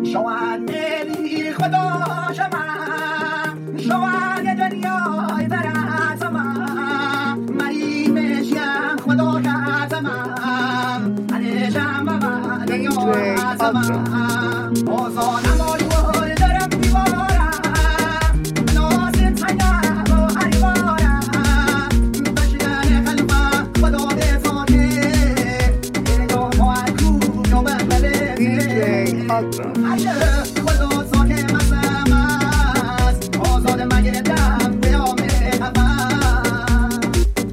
شوانه خدا شما شوانه دنیای براتما مری مشیم خدا کاتما انه شما دنیای اتما اوزان مای ور درم بیوارا ناز تنیا و هریوارا بشدن قلبا خدا دزانه اینو ماکو نو بله DJ Akram.